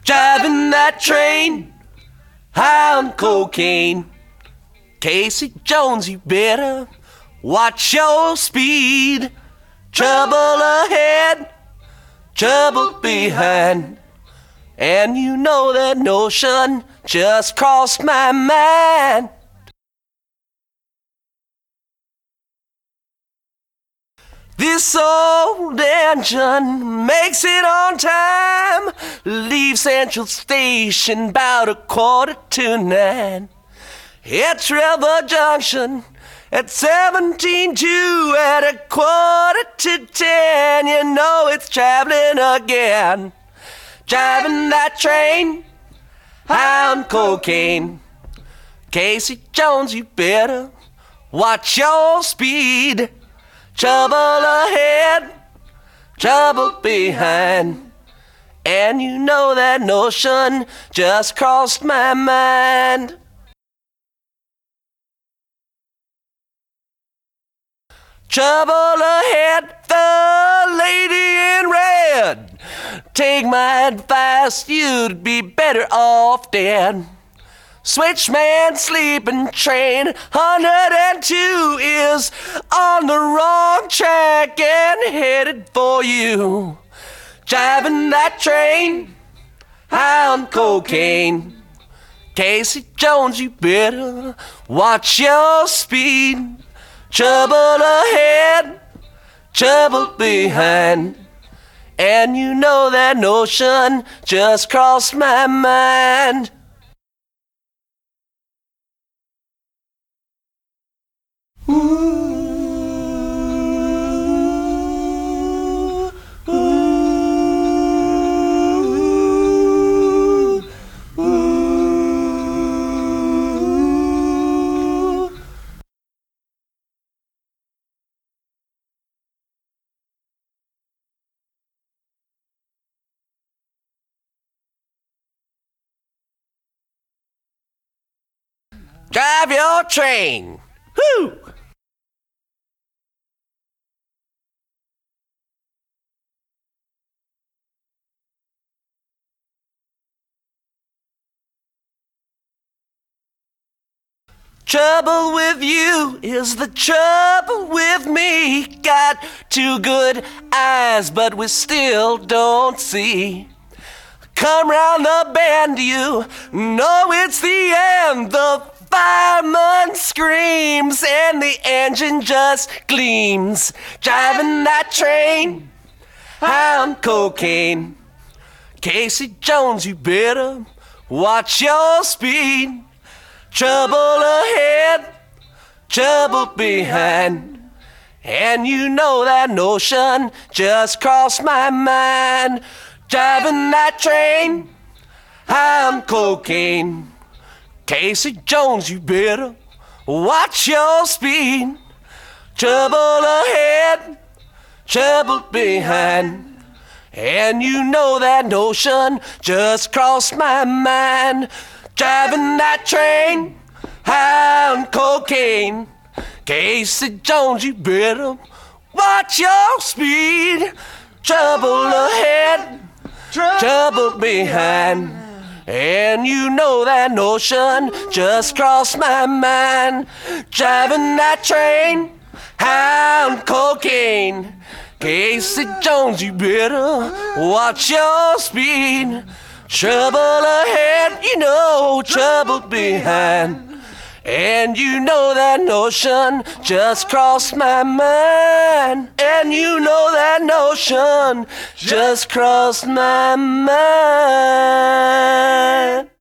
Driving that train, high on cocaine. Casey Jones, you better watch your speed. Trouble ahead, trouble behind. And you know that notion just crossed my mind. This old engine makes it on time. Leave Central Station about 8:45. Hits River Junction at 17:2 at 9:45. You know it's traveling again. Driving that train, high on cocaine. Casey Jones, you better watch your speed. Trouble ahead, trouble behind. And you know that notion just crossed my mind. Trouble ahead, the lady in red. Take my advice, you'd be better off dead. Switchman sleeping train 102 is on the wrong track and headed for you. Driving that train, high on cocaine. Casey Jones, you better watch your speed. Trouble ahead, trouble behind. And you know that notion just crossed my mind. Drive your train. Woo! Trouble with you is the trouble with me. Got two good eyes, but we still don't see. Come round the bend, you know it's the end. The fireman screams and the engine just gleams. Driving that train, high on cocaine. Casey Jones, you better watch your speed. Trouble ahead, trouble behind. And you know that notion just crossed my mind. Driving that train, high on cocaine. Casey Jones, you better watch your speed. Trouble ahead, trouble behind. And you know that notion just crossed my mind. Driving that train, high on cocaine. Casey Jones, you better watch your speed. Trouble ahead, trouble behind. And you know that notion just crossed my mind. Driving that train, high on cocaine. Casey Jones, you better watch your speed. Trouble ahead, you know, trouble behind. And you know that notion just crossed my mind. And you know that notion just crossed my mind.